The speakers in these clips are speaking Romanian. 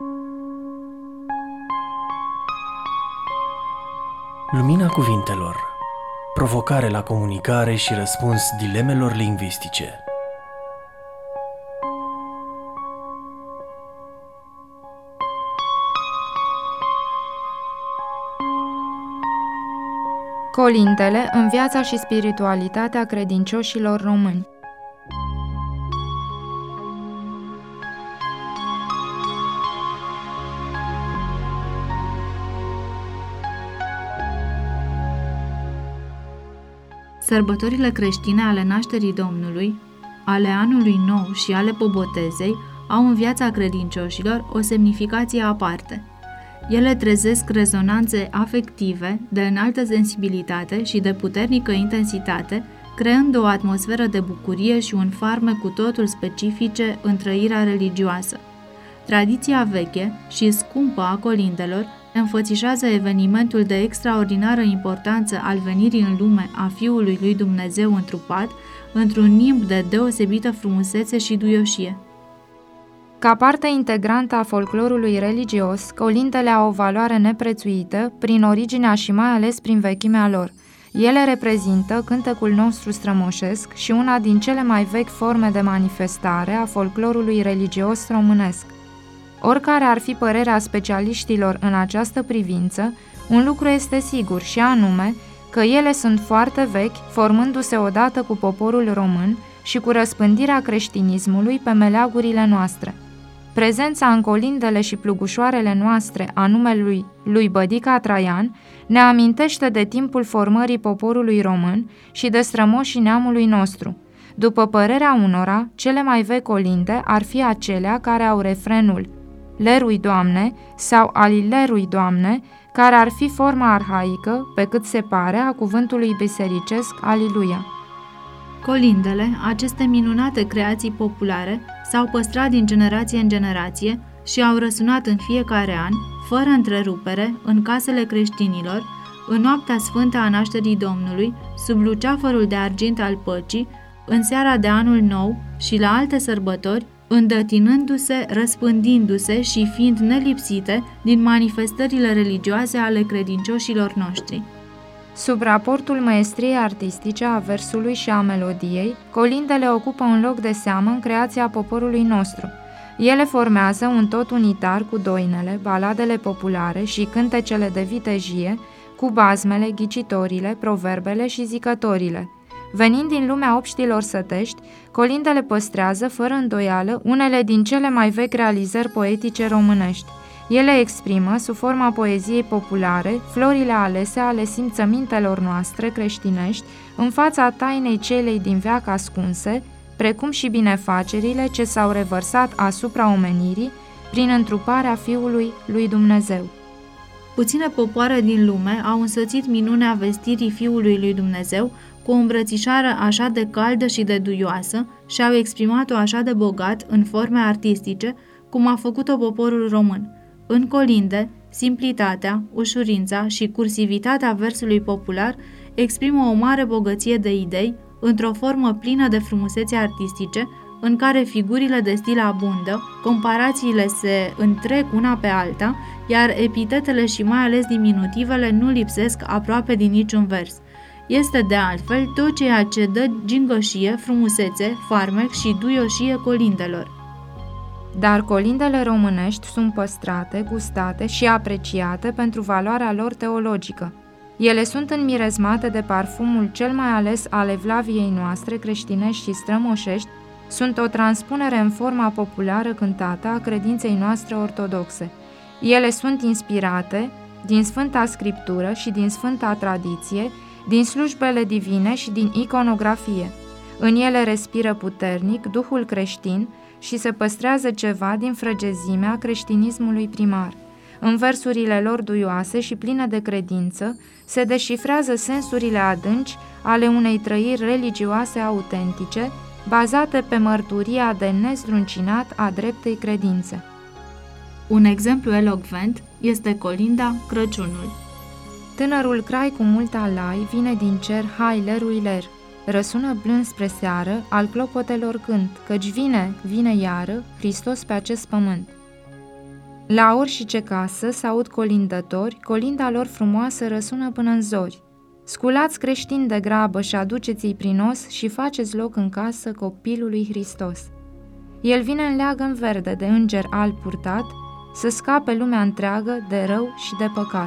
Lumina cuvintelor. Provocare la comunicare și răspuns dilemelor lingvistice. Colindele în viața și spiritualitatea credincioșilor români. Sărbătorile creștine ale nașterii Domnului, ale anului nou și ale Bobotezei au în viața credincioșilor o semnificație aparte. Ele trezesc rezonanțe afective de înaltă sensibilitate și de puternică intensitate, creând o atmosferă de bucurie și un farmec cu totul specifice în trăirea religioasă. Tradiția veche și scumpă a colindelor înfățișează evenimentul de extraordinară importanță al venirii în lume a Fiului lui Dumnezeu întrupat, într-un nimb de deosebită frumusețe și duioșie. Ca parte integrantă a folclorului religios, colindele au o valoare neprețuită prin originea și mai ales prin vechimea lor. Ele reprezintă cântecul nostru strămoșesc și una din cele mai vechi forme de manifestare a folclorului religios românesc. Oricare ar fi părerea specialiștilor în această privință, un lucru este sigur și anume că ele sunt foarte vechi, formându-se odată cu poporul român și cu răspândirea creștinismului pe meleagurile noastre. Prezența în colindele și plugușoarele noastre a numelui lui Bădica Traian ne amintește de timpul formării poporului român și de strămoșii neamului nostru. După părerea unora, cele mai vechi colinde ar fi acelea care au refrenul Lerui Doamne sau Alilerui Doamne, care ar fi forma arhaică, pe cât se pare, a cuvântului bisericesc Aliluia. Colindele, aceste minunate creații populare, s-au păstrat din generație în generație și au răsunat în fiecare an, fără întrerupere, în casele creștinilor, în noaptea sfântă a nașterii Domnului, sub luceafărul de argint al păcii, în seara de anul nou și la alte sărbători, îndătinându-se, răspândindu-se și fiind nelipsite din manifestările religioase ale credincioșilor noștri. Sub raportul maestriei artistice a versului și a melodiei, colindele ocupă un loc de seamă în creația poporului nostru. Ele formează un tot unitar cu doinele, baladele populare și cântecele de vitejie, cu bazmele, ghicitorile, proverbele și zicătorile. Venind din lumea obștilor sătești, colindele păstrează, fără îndoială, unele din cele mai vechi realizări poetice românești. Ele exprimă, sub forma poeziei populare, florile alese ale simțămintelor noastre creștinești în fața tainei celei din veac ascunse, precum și binefacerile ce s-au revărsat asupra omenirii prin întruparea Fiului lui Dumnezeu. Puține popoare din lume au însoțit minunea vestirii Fiului lui Dumnezeu cu o îmbrățișare așa de caldă și de duioasă și au exprimat-o așa de bogat în forme artistice, cum a făcut-o poporul român. În colinde, simplitatea, ușurința și cursivitatea versului popular exprimă o mare bogăție de idei, într-o formă plină de frumusețe artistice, în care figurile de stil abundă, comparațiile se întrec una pe alta, iar epitetele și mai ales diminutivele nu lipsesc aproape din niciun vers. Este de altfel tot ceea ce dă gingășie, frumusețe, farmec și duioșie colindelor. Dar colindele românești sunt păstrate, gustate și apreciate pentru valoarea lor teologică. Ele sunt înmirezmate de parfumul cel mai ales al evlaviei noastre creștinești și strămoșești, sunt o transpunere în forma populară cântată a credinței noastre ortodoxe. Ele sunt inspirate din Sfânta Scriptură și din Sfânta Tradiție, din slujbele divine și din iconografie. În ele respiră puternic Duhul creștin și se păstrează ceva din frăgezimea creștinismului primar. În versurile lor duioase și pline de credință se deșifrează sensurile adânci ale unei trăiri religioase autentice, bazate pe mărturia de nezdruncinat a dreptei credințe. Un exemplu elocvent este colinda Crăciunul. Tânărul crai cu mult alai vine din cer, hai lerui ler. Răsună blând spre seară al clopotelor cânt, căci vine, vine iară, Hristos pe acest pământ. La orice casă s-aud colindători, colinda lor frumoasă răsună până în zori. Sculați creștini de grabă și aduceți-i prinos și faceți loc în casă copilului Hristos. El vine în leagăn verde de înger alb purtat, să scape lumea întreagă de rău și de păcat.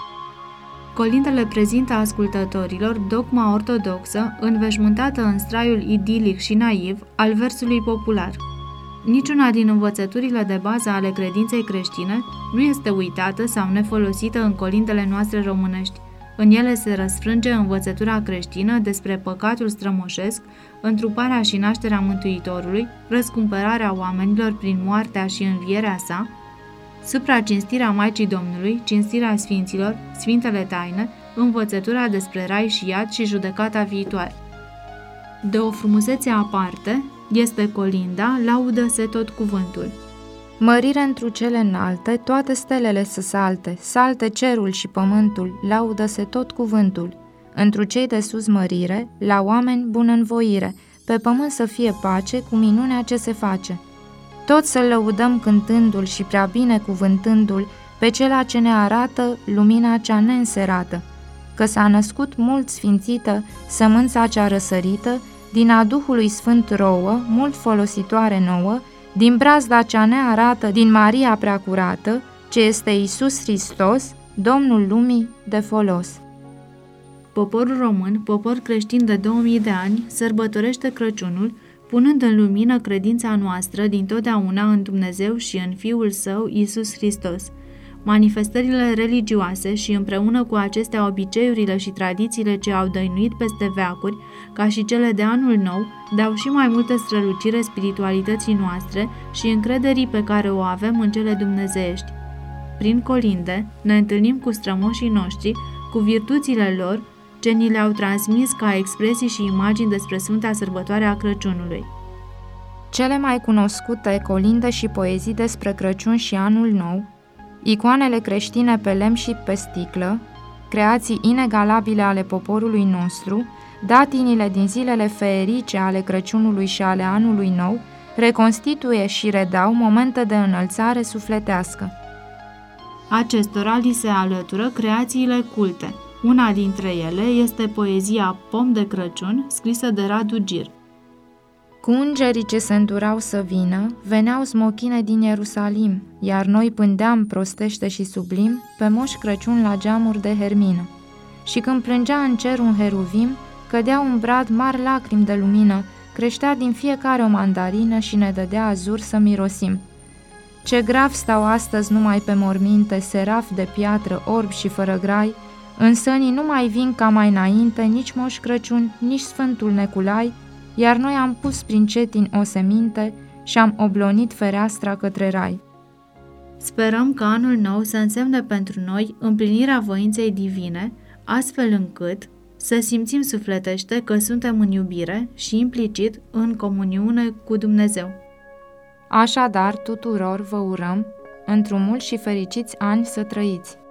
Colindele prezintă ascultătorilor dogma ortodoxă, înveșmântată în straiul idilic și naiv al versului popular. Niciuna din învățăturile de bază ale credinței creștine nu este uitată sau nefolosită în colindele noastre românești. În ele se răsfrânge învățătura creștină despre păcatul strămoșesc, întruparea și nașterea Mântuitorului, răscumpărarea oamenilor prin moartea și învierea sa, supracinstirea Maicii Domnului, cinstirea Sfinților, Sfintele Taine, învățătura despre rai și iad și judecata viitoare. De o frumusețe aparte este colinda, laudă-se tot cuvântul. Mărire întru cele înalte, toate stelele să salte, salte cerul și pământul, laudă-se tot cuvântul. Întru cei de sus mărire, la oameni bună-nvoire, pe pământ să fie pace cu minunea ce se face. Tot să-l lăudăm cântându-l și prea bine cuvântându-l pe cela ce ne arată lumina cea neînserată, că s-a născut mult sfințită sămânța cea răsărită, din a Duhului Sfânt rouă, mult folositoare nouă, din brazda cea nearată, din Maria preacurată, ce este Iisus Hristos, Domnul lumii de folos. Poporul român, popor creștin de 2000 de ani, sărbătorește Crăciunul, punând în lumină credința noastră dintotdeauna în Dumnezeu și în Fiul Său, Iisus Hristos. Manifestările religioase și împreună cu acestea obiceiurile și tradițiile ce au dăinuit peste veacuri, ca și cele de anul nou, dau și mai multă strălucire spiritualității noastre și încrederii pe care o avem în cele dumnezeiești. Prin colinde ne întâlnim cu strămoșii noștri, cu virtuțile lor, ce ni le-au transmis ca expresii și imagini despre Sfânta Sărbătoare a Crăciunului. Cele mai cunoscute colinde și poezii despre Crăciun și Anul Nou, icoanele creștine pe lemn și pe sticlă, creații inegalabile ale poporului nostru, datinile din zilele feerice ale Crăciunului și ale Anului Nou, reconstituie și redau momente de înălțare sufletească. Acestora li se alătură creațiile culte. Una dintre ele este poezia Pom de Crăciun, scrisă de Radu Gir. Cu îngerii ce se îndurau să vină, veneau smochine din Ierusalim, iar noi pândeam prostește și sublim pe Moș Crăciun la geamuri de hermină. Și când plângea în cer un heruvim, cădeau în brad mari lacrimi de lumină, creștea din fiecare o mandarină și ne dădea azur să mirosim. Ce grav stau astăzi numai pe morminte, seraf de piatră, orb și fără grai, în sănii nu mai vin ca mai înainte nici Moș Crăciun, nici Sfântul Neculai, iar noi am pus prin cetin o seminte și am oblonit fereastra către rai. Sperăm că anul nou să însemne pentru noi împlinirea voinței divine, astfel încât să simțim sufletește că suntem în iubire și implicit în comuniune cu Dumnezeu. Așadar, tuturor vă urăm, într-un mult și fericiți ani să trăiți!